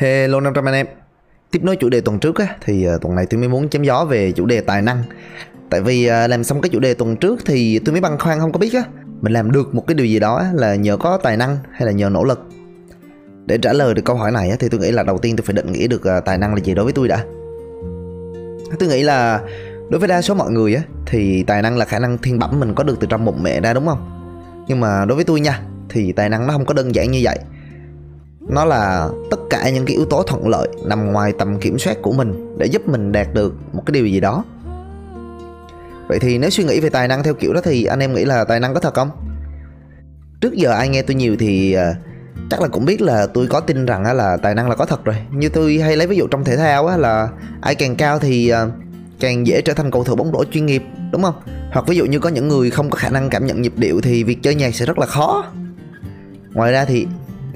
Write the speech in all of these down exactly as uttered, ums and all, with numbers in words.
Hello năm trăm anh em. Tiếp nối chủ đề tuần trước á, thì uh, tuần này tôi mới muốn chém gió về chủ đề tài năng. Tại vì uh, làm xong cái chủ đề tuần trước thì tôi mới băn khoăn không có biết á, mình làm được một cái điều gì đó á, là nhờ có tài năng hay là nhờ nỗ lực. Để trả lời được câu hỏi này á, thì tôi nghĩ là đầu tiên tôi phải định nghĩa được uh, tài năng là gì đối với tôi đã. Tôi nghĩ là đối với đa số mọi người á, thì tài năng là khả năng thiên bẩm mình có được từ trong bụng mẹ ra, đúng không? Nhưng mà đối với tôi nha, thì tài năng nó không có đơn giản như vậy. Nó là tất cả những cái yếu tố thuận lợi nằm ngoài tầm kiểm soát của mình để giúp mình đạt được một cái điều gì đó. Vậy thì nếu suy nghĩ về tài năng theo kiểu đó thì anh em nghĩ là tài năng có thật không? Trước giờ ai nghe tôi nhiều thì uh, chắc là cũng biết là tôi có tin rằng uh, là tài năng là có thật rồi. Như tôi hay lấy ví dụ trong thể thao uh, là ai càng cao thì uh, càng dễ trở thành cầu thủ bóng rổ chuyên nghiệp, đúng không? Hoặc ví dụ như có những người không có khả năng cảm nhận nhịp điệu thì việc chơi nhạc sẽ rất là khó. Ngoài ra thì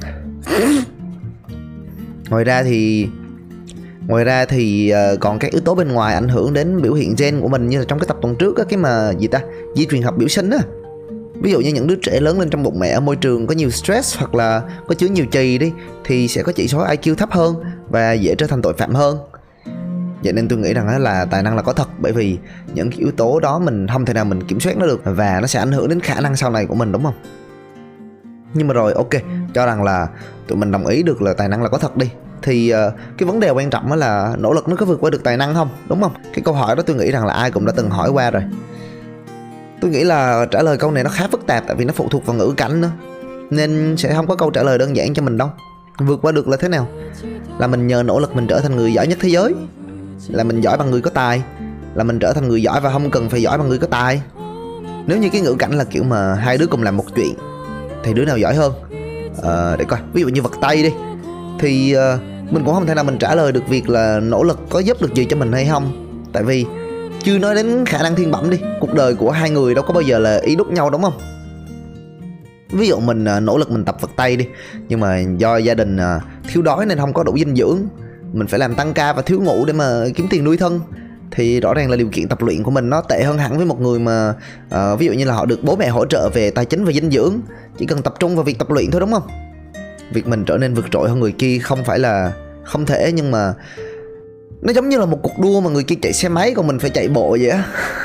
Ngoài ra thì Ngoài ra thì uh, còn các yếu tố bên ngoài ảnh hưởng đến biểu hiện gen của mình, như là trong cái tập tuần trước á, cái mà gì ta di truyền học biểu sinh á. Ví dụ như những đứa trẻ lớn lên trong bụng mẹ ở môi trường có nhiều stress hoặc là có chứa nhiều chì đi thì sẽ có chỉ số i kiu thấp hơn và dễ trở thành tội phạm hơn. Vậy nên tôi nghĩ rằng là tài năng là có thật, bởi vì những cái yếu tố đó mình không thể nào mình kiểm soát nó được và nó sẽ ảnh hưởng đến khả năng sau này của mình, đúng không? Nhưng mà rồi ok, cho rằng là tụi mình đồng ý được là tài năng là có thật đi, thì uh, cái vấn đề quan trọng đó là nỗ lực nó có vượt qua được tài năng không, đúng không? Cái câu hỏi đó tôi nghĩ rằng là ai cũng đã từng hỏi qua rồi. Tôi nghĩ là trả lời câu này nó khá phức tạp, tại vì nó phụ thuộc vào ngữ cảnh nữa, nên sẽ không có câu trả lời đơn giản cho mình đâu. Vượt qua được là thế nào? Là mình nhờ nỗ lực mình trở thành người giỏi nhất thế giới? Là mình giỏi bằng người có tài? Là mình trở thành người giỏi và không cần phải giỏi bằng người có tài? Nếu như cái ngữ cảnh là kiểu mà hai đứa cùng làm một chuyện thì đứa nào giỏi hơn? À, để coi, ví dụ như vật tay đi, thì uh, mình cũng không thể nào mình trả lời được việc là nỗ lực có giúp được gì cho mình hay không. Tại vì chưa nói đến khả năng thiên bẩm đi, cuộc đời của hai người đâu có bao giờ là y đúc nhau, đúng không? Ví dụ mình uh, nỗ lực mình tập vật tay đi, nhưng mà do gia đình uh, thiếu đói nên không có đủ dinh dưỡng, mình phải làm tăng ca và thiếu ngủ để mà kiếm tiền nuôi thân, thì rõ ràng là điều kiện tập luyện của mình nó tệ hơn hẳn với một người mà uh, ví dụ như là họ được bố mẹ hỗ trợ về tài chính và dinh dưỡng, chỉ cần tập trung vào việc tập luyện thôi, đúng không? Việc mình trở nên vượt trội hơn người kia không phải là không thể, nhưng mà nó giống như là một cuộc đua mà người kia chạy xe máy còn mình phải chạy bộ vậy á.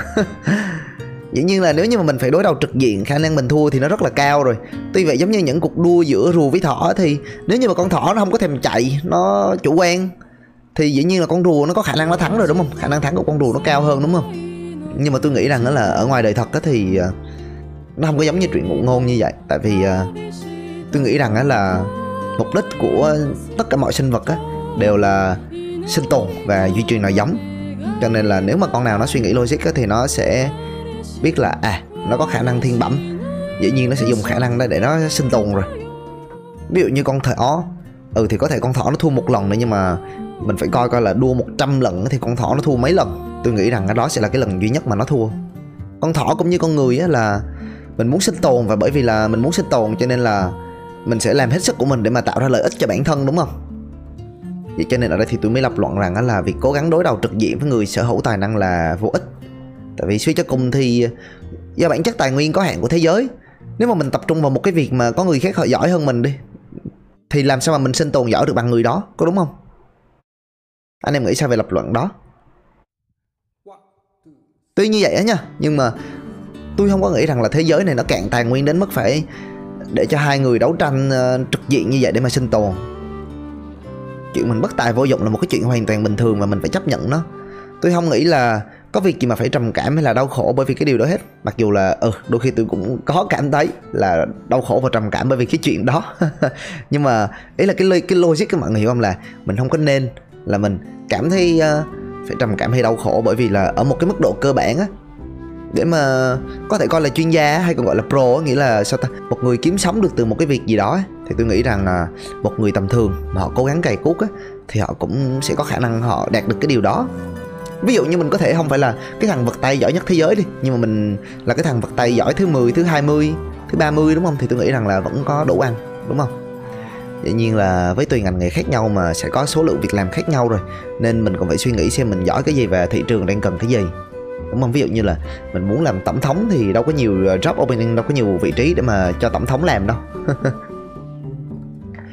Dĩ nhiên là nếu như mà mình phải đối đầu trực diện, khả năng mình thua thì nó rất là cao rồi. Tuy vậy giống như những cuộc đua giữa rùa với thỏ, thì nếu như mà con thỏ nó không có thèm chạy, nó chủ quan, thì dĩ nhiên là con rùa nó có khả năng nó thắng rồi, đúng không? Khả năng thắng của con rùa nó cao hơn, đúng không? Nhưng mà tôi nghĩ rằng đó là ở ngoài đời thật đó thì nó không có giống như chuyện ngụ ngôn như vậy. Tại vì tôi nghĩ rằng là mục đích của tất cả mọi sinh vật đều là sinh tồn và duy trì nòi giống. Cho nên là nếu mà con nào nó suy nghĩ logic thì nó sẽ biết là à, nó có khả năng thiên bẩm, dĩ nhiên nó sẽ dùng khả năng đó để nó sinh tồn rồi. Ví dụ như con thỏ, ừ thì có thể con thỏ nó thua một lần nữa, nhưng mà mình phải coi coi là đua một trăm lần thì con thỏ nó thua mấy lần. Tôi nghĩ rằng đó sẽ là cái lần duy nhất mà nó thua. Con thỏ cũng như con người á, là mình muốn sinh tồn, và bởi vì là mình muốn sinh tồn cho nên là mình sẽ làm hết sức của mình để mà tạo ra lợi ích cho bản thân, đúng không? Vậy cho nên ở đây thì tôi mới lập luận rằng là việc cố gắng đối đầu trực diện với người sở hữu tài năng là vô ích. Tại vì suy cho cùng thì do bản chất tài nguyên có hạn của thế giới, nếu mà mình tập trung vào một cái việc mà có người khác họ giỏi hơn mình đi, thì làm sao mà mình sinh tồn giỏi được bằng người đó, có đúng không? Anh em nghĩ sao về lập luận đó? Tuy như vậy á nha, nhưng mà tôi không có nghĩ rằng là thế giới này nó cạn tài nguyên đến mức phải để cho hai người đấu tranh uh, trực diện như vậy để mà sinh tồn. Chuyện mình bất tài vô dụng là một cái chuyện hoàn toàn bình thường và mình phải chấp nhận nó. Tôi không nghĩ là có việc gì mà phải trầm cảm hay là đau khổ bởi vì cái điều đó hết. Mặc dù là ừ đôi khi tôi cũng có cảm thấy là đau khổ và trầm cảm bởi vì cái chuyện đó. Nhưng mà ý là cái cái logic các mọi người hiểu không, là mình không có nên là mình cảm thấy uh, phải trầm cảm hay đau khổ, bởi vì là ở một cái mức độ cơ bản á, để mà có thể coi là chuyên gia hay còn gọi là pro, nghĩa là sao ta, một người kiếm sống được từ một cái việc gì đó, thì tôi nghĩ rằng là một người tầm thường mà họ cố gắng cày cuốc á, thì họ cũng sẽ có khả năng họ đạt được cái điều đó. Ví dụ như mình có thể không phải là cái thằng vật tay giỏi nhất thế giới đi, nhưng mà mình là cái thằng vật tay giỏi thứ mười, thứ hai mươi, thứ ba mươi, đúng không? Thì tôi nghĩ rằng là vẫn có đủ ăn, đúng không? Dĩ nhiên là với tùy ngành nghề khác nhau mà sẽ có số lượng việc làm khác nhau rồi, nên mình còn phải suy nghĩ xem mình giỏi cái gì và thị trường đang cần cái gì, đúng không? Ví dụ như là mình muốn làm tổng thống thì đâu có nhiều job opening, đâu có nhiều vị trí để mà cho tổng thống làm đâu.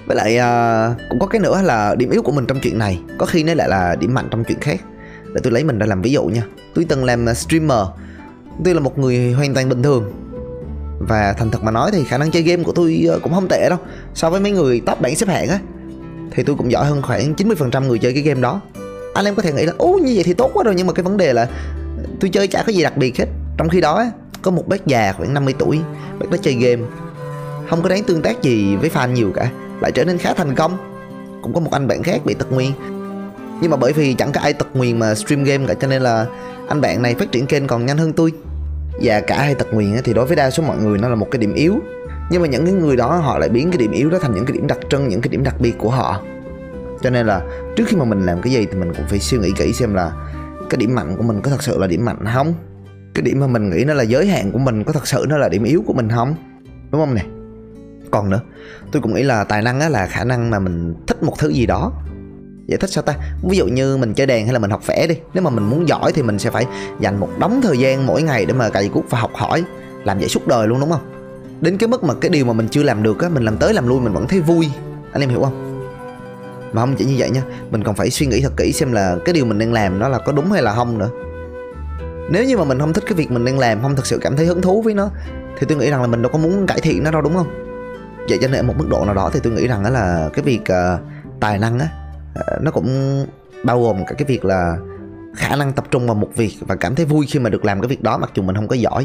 Với lại uh, cũng có cái nữa là điểm yếu của mình trong chuyện này có khi nó lại là điểm mạnh trong chuyện khác. Để tôi lấy mình ra làm ví dụ nha. Tôi từng làm streamer. Tôi là một người hoàn toàn bình thường, và thành thật mà nói thì khả năng chơi game của tôi cũng không tệ đâu. So với mấy người top bảng xếp hạng á, thì tôi cũng giỏi hơn khoảng chín mươi phần trăm người chơi cái game đó. Anh em có thể nghĩ là ô như vậy thì tốt quá rồi, nhưng mà cái vấn đề là tôi chơi chả có gì đặc biệt hết. Trong khi đó có một bác già khoảng năm mươi tuổi, bác đó chơi game không có đáng tương tác gì với fan nhiều cả, lại trở nên khá thành công. Cũng có một anh bạn khác bị tật nguyền, nhưng mà bởi vì chẳng có ai tật nguyền mà stream game cả, cho nên là anh bạn này phát triển kênh còn nhanh hơn tôi. Và cả hai tật nguyền thì đối với đa số mọi người nó là một cái điểm yếu, nhưng mà những cái người đó họ lại biến cái điểm yếu đó thành những cái điểm đặc trưng, những cái điểm đặc biệt của họ. Cho nên là trước khi mà mình làm cái gì thì mình cũng phải suy nghĩ kỹ xem là cái điểm mạnh của mình có thật sự là điểm mạnh không, cái điểm mà mình nghĩ nó là giới hạn của mình có thật sự nó là điểm yếu của mình không, đúng không nè. Còn nữa, tôi cũng nghĩ là tài năng á là khả năng mà mình thích một thứ gì đó. Giải thích sao ta? Ví dụ như mình chơi đàn hay là mình học vẽ đi, nếu mà mình muốn giỏi thì mình sẽ phải dành một đống thời gian mỗi ngày để mà cày cuốc và học hỏi, làm vậy suốt đời luôn, đúng không? Đến cái mức mà cái điều mà mình chưa làm được á, mình làm tới làm lui mình vẫn thấy vui. Anh em hiểu không? Mà không chỉ như vậy nha, mình còn phải suy nghĩ thật kỹ xem là cái điều mình đang làm nó là có đúng hay là không nữa. Nếu như mà mình không thích cái việc mình đang làm, không thực sự cảm thấy hứng thú với nó, thì tôi nghĩ rằng là mình đâu có muốn cải thiện nó đâu, đúng không? Vậy cho nên ở một mức độ nào đó thì tôi nghĩ rằng là cái việc uh, tài năng á, uh, nó cũng bao gồm cả cái việc là khả năng tập trung vào một việc và cảm thấy vui khi mà được làm cái việc đó mặc dù mình không có giỏi.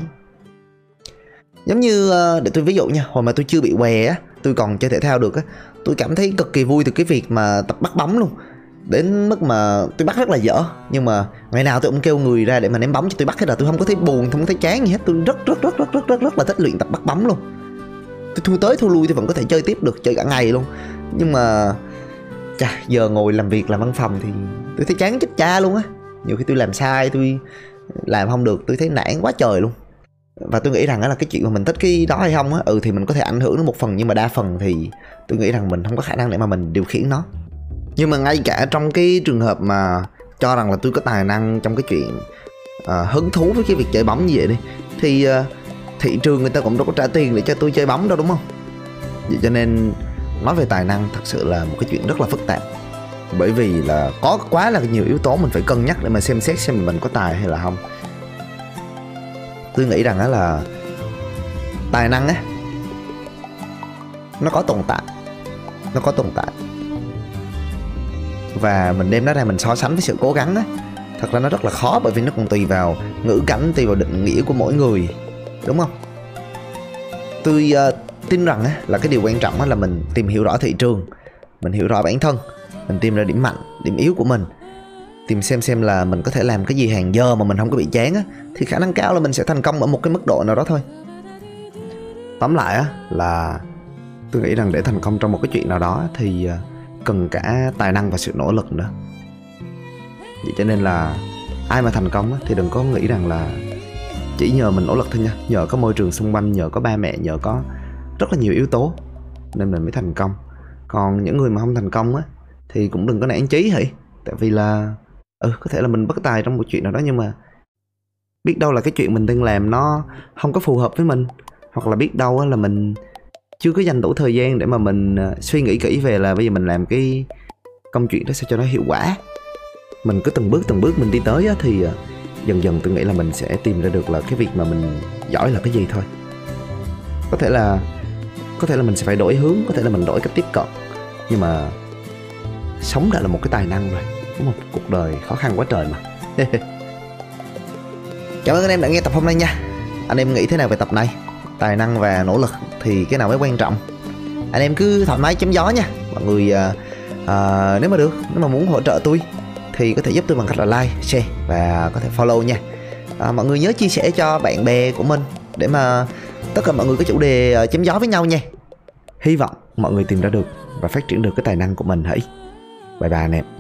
Giống như uh, để tôi ví dụ nha, hồi mà tôi chưa bị què á, tôi còn chơi thể thao được á, tôi cảm thấy cực kỳ vui từ cái việc mà tập bắt bóng luôn. Đến mức mà tôi bắt rất là dở, nhưng mà ngày nào tôi cũng kêu người ra để mà ném bóng cho tôi bắt hết, là tôi không có thấy buồn, không có thấy chán gì hết. Tôi rất rất rất rất rất rất rất là thích luyện tập bắt bóng luôn. Tôi thua tới thua lui tôi vẫn có thể chơi tiếp được, chơi cả ngày luôn. Nhưng mà chà, giờ ngồi làm việc làm văn phòng thì tôi thấy chán chết cha luôn á. Nhiều khi tôi làm sai, tôi làm không được, tôi thấy nản quá trời luôn. Và tôi nghĩ rằng đó là cái chuyện mà mình thích cái đó hay không á, ừ thì mình có thể ảnh hưởng nó một phần, nhưng mà đa phần thì tôi nghĩ rằng mình không có khả năng để mà mình điều khiển nó. Nhưng mà ngay cả trong cái trường hợp mà cho rằng là tôi có tài năng trong cái chuyện uh, hứng thú với cái việc chơi bóng như vậy đi, thì uh, thị trường người ta cũng đâu có trả tiền để cho tôi chơi bóng đâu, đúng không? Vậy cho nên nói về tài năng thật sự là một cái chuyện rất là phức tạp, bởi vì là có quá là nhiều yếu tố mình phải cân nhắc để mà xem xét xem mình có tài hay là không. Tôi nghĩ rằng đó là tài năng á, nó có tồn tại, nó có tồn tại và mình đem nó ra mình so sánh với sự cố gắng á, thật ra nó rất là khó, bởi vì nó còn tùy vào ngữ cảnh, tùy vào định nghĩa của mỗi người, đúng không? Tôi uh, tin rằng á, là cái điều quan trọng á, là mình tìm hiểu rõ thị trường, mình hiểu rõ bản thân, mình tìm ra điểm mạnh, điểm yếu của mình, tìm xem xem là mình có thể làm cái gì hàng giờ mà mình không có bị chán á, thì khả năng cao là mình sẽ thành công ở một cái mức độ nào đó thôi. Tóm lại á, là tôi nghĩ rằng để thành công trong một cái chuyện nào đó thì cần cả tài năng và sự nỗ lực nữa. Vậy cho nên là ai mà thành công á, thì đừng có nghĩ rằng là chỉ nhờ mình nỗ lực thôi nha, nhờ có môi trường xung quanh, nhờ có ba mẹ, nhờ có rất là nhiều yếu tố nên mình mới thành công. Còn những người mà không thành công á thì cũng đừng có nản chí hỉ, tại vì là ừ có thể là mình bất tài trong một chuyện nào đó, nhưng mà biết đâu là cái chuyện mình đang làm nó không có phù hợp với mình, hoặc là biết đâu á là mình chưa có dành đủ thời gian để mà mình uh, suy nghĩ kỹ về là bây giờ mình làm cái công chuyện đó sao cho nó hiệu quả. Mình cứ từng bước từng bước mình đi tới á, thì uh, dần dần tôi nghĩ là mình sẽ tìm ra được là cái việc mà mình giỏi là cái gì thôi. Có thể là có thể là mình sẽ phải đổi hướng, có thể là mình đổi cách tiếp cận, nhưng mà sống đã là một cái tài năng rồi, đúng không? Cuộc đời khó khăn quá trời mà. Cảm ơn anh em đã nghe tập hôm nay nha. Anh em nghĩ thế nào về tập này? Tài năng và nỗ lực thì cái nào mới quan trọng? Anh em cứ thoải mái chém gió nha. Mọi người uh, uh, nếu mà được, nếu mà muốn hỗ trợ tôi thì có thể giúp tôi bằng cách là like, share và có thể follow nha. uh, Mọi người nhớ chia sẻ cho bạn bè của mình để mà tất cả mọi người có chủ đề uh, chém gió với nhau nha. Hy vọng mọi người tìm ra được và phát triển được cái tài năng của mình hãy. Bye bye anh em.